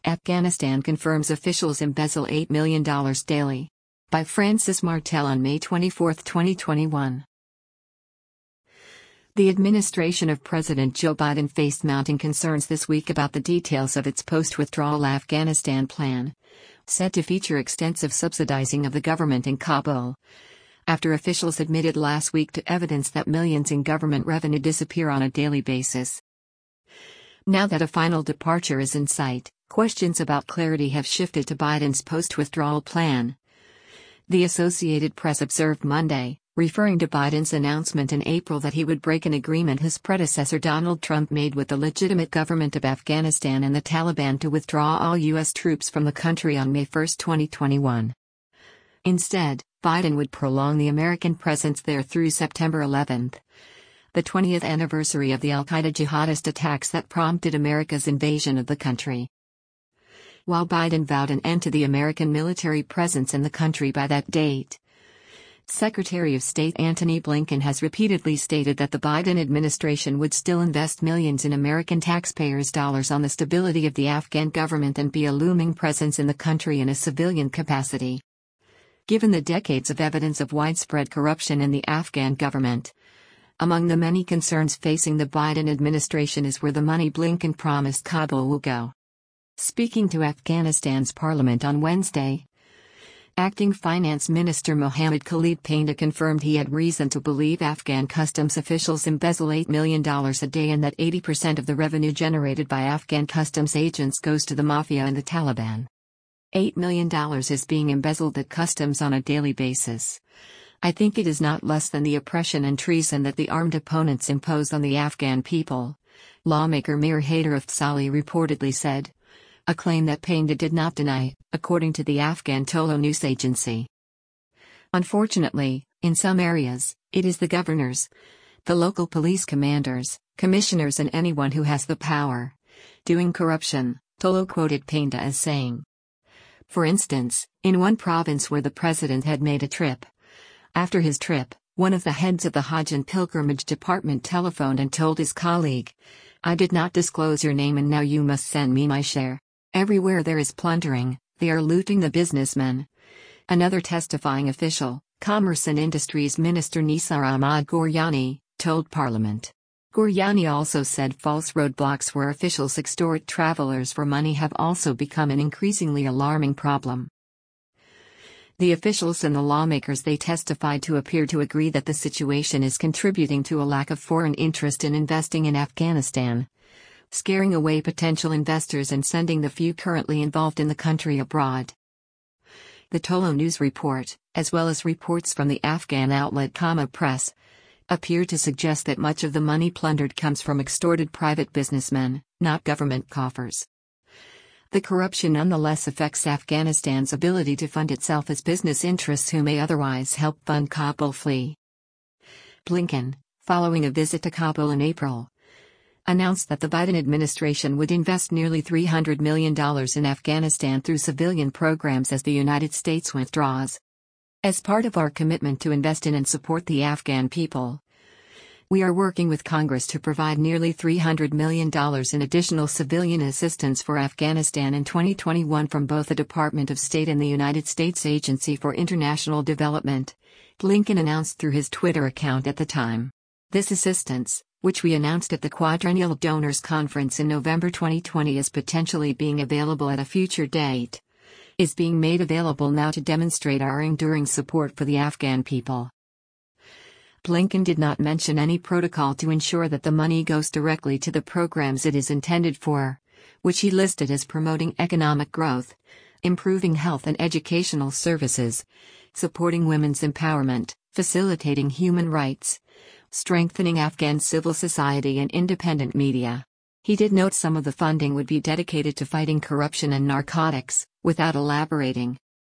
Afghanistan confirms officials embezzle $8 million daily. By Francis Martel on May 24, 2021. The administration of President Joe Biden faced mounting concerns this week about the details of its post-withdrawal Afghanistan plan, said to feature extensive subsidizing of the government in Kabul, after officials admitted last week to evidence that millions in government revenue disappear on a daily basis. Now that a final departure is in sight, questions about clarity have shifted to Biden's post-withdrawal plan. The Associated Press observed Monday, referring to Biden's announcement in April that he would break an agreement his predecessor Donald Trump made with the legitimate government of Afghanistan and the Taliban to withdraw all U.S. troops from the country on May 1, 2021. Instead, Biden would prolong the American presence there through September 11, the 20th anniversary of the al-Qaeda jihadist attacks that prompted America's invasion of the country. While Biden vowed an end to the American military presence in the country by that date, Secretary of State Antony Blinken has repeatedly stated that the Biden administration would still invest millions in American taxpayers' dollars on the stability of the Afghan government and be a looming presence in the country in a civilian capacity. Given the decades of evidence of widespread corruption in the Afghan government, among the many concerns facing the Biden administration is where the money Blinken promised Kabul will go. Speaking to Afghanistan's parliament on Wednesday, Acting Finance Minister Mohammad Khalid Painda confirmed he had reason to believe Afghan customs officials embezzle $8 million a day and that 80% of the revenue generated by Afghan customs agents goes to the mafia and the Taliban. $8 million is being embezzled at customs on a daily basis. I think it is not less than the oppression and treason that the armed opponents impose on the Afghan people, lawmaker Mir Haider Afzali reportedly said, a claim that Painda did not deny, according to the Afghan Tolo news agency. Unfortunately, in some areas, it is the governors, the local police commanders, commissioners and anyone who has the power, doing corruption, Tolo quoted Painda as saying. For instance, in one province where the president had made a trip. After his trip, one of the heads of the Hajj and Pilgrimage Department telephoned and told his colleague, I did not disclose your name and now you must send me my share. Everywhere there is plundering, they are looting the businessmen. Another testifying official, Commerce and Industries Minister Nisar Ahmad Ghoryani, told Parliament. Ghoryani also said false roadblocks where officials extort travelers for money have also become an increasingly alarming problem. The officials and the lawmakers they testified to appear to agree that the situation is contributing to a lack of foreign interest in investing in Afghanistan, scaring away potential investors and sending the few currently involved in the country abroad. The Tolo News report, as well as reports from the Afghan outlet Kama Press, appear to suggest that much of the money plundered comes from extorted private businessmen, not government coffers. The corruption nonetheless affects Afghanistan's ability to fund itself as business interests who may otherwise help fund Kabul flee. Blinken, following a visit to Kabul in April, announced that the Biden administration would invest nearly $300 million in Afghanistan through civilian programs as the United States withdraws. As part of our commitment to invest in and support the Afghan people, we are working with Congress to provide nearly $300 million in additional civilian assistance for Afghanistan in 2021 from both the Department of State and the United States Agency for International Development, Blinken announced through his Twitter account at the time. This assistance, which we announced at the Quadrennial Donors Conference in November 2020 as potentially being available at a future date, is being made available now to demonstrate our enduring support for the Afghan people. Blinken did not mention any protocol to ensure that the money goes directly to the programs it is intended for, which he listed as promoting economic growth, improving health and educational services, supporting women's empowerment, facilitating human rights, strengthening Afghan civil society and independent media. He did note some of the funding would be dedicated to fighting corruption and narcotics, without elaborating.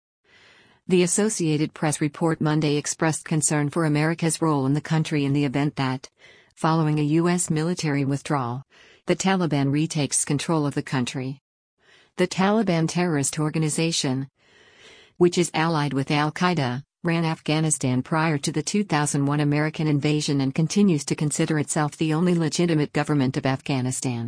The Associated Press report Monday expressed concern for America's role in the country in the event that, following a U.S. military withdrawal, the Taliban retakes control of the country. The Taliban terrorist organization, which is allied with al-Qaeda, ran Afghanistan prior to the 2001 American invasion and continues to consider itself the only legitimate government of Afghanistan.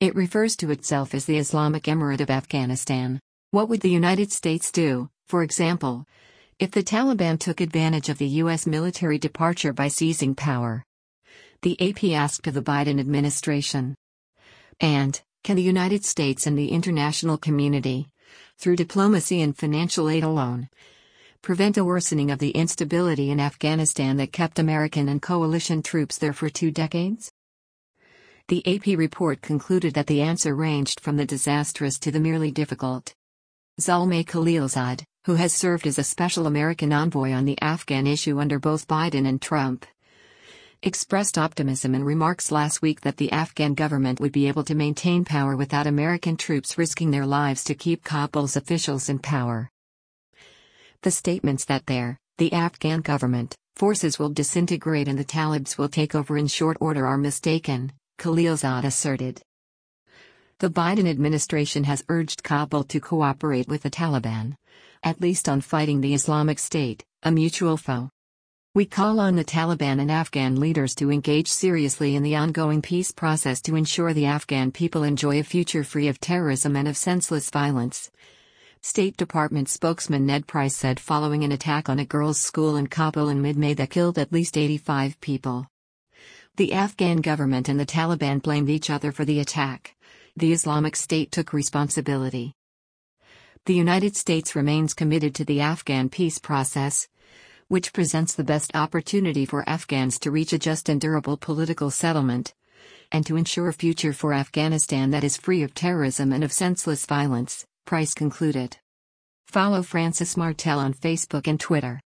It refers to itself as the Islamic Emirate of Afghanistan. What would the United States do, for example, if the Taliban took advantage of the U.S. military departure by seizing power? The AP asked of the Biden administration. And, can the United States and the international community, through diplomacy and financial aid alone, prevent a worsening of the instability in Afghanistan that kept American and coalition troops there for 2 decades? The AP report concluded that the answer ranged from the disastrous to the merely difficult. Zalmay Khalilzad, who has served as a special American envoy on the Afghan issue under both Biden and Trump, expressed optimism in remarks last week that the Afghan government would be able to maintain power without American troops risking their lives to keep Kabul's officials in power. The statements that the Afghan government forces will disintegrate and the Talibs will take over in short order are mistaken, Khalilzad asserted. The Biden administration has urged Kabul to cooperate with the Taliban, at least on fighting the Islamic State, a mutual foe. We call on the Taliban and Afghan leaders to engage seriously in the ongoing peace process to ensure the Afghan people enjoy a future free of terrorism and of senseless violence, State Department spokesman Ned Price said following an attack on a girls' school in Kabul in mid-May that killed at least 85 people. The Afghan government and the Taliban blamed each other for the attack. The Islamic State took responsibility. The United States remains committed to the Afghan peace process, which presents the best opportunity for Afghans to reach a just and durable political settlement, and to ensure a future for Afghanistan that is free of terrorism and of senseless violence, Price concluded. Follow Francis Martel on Facebook and Twitter.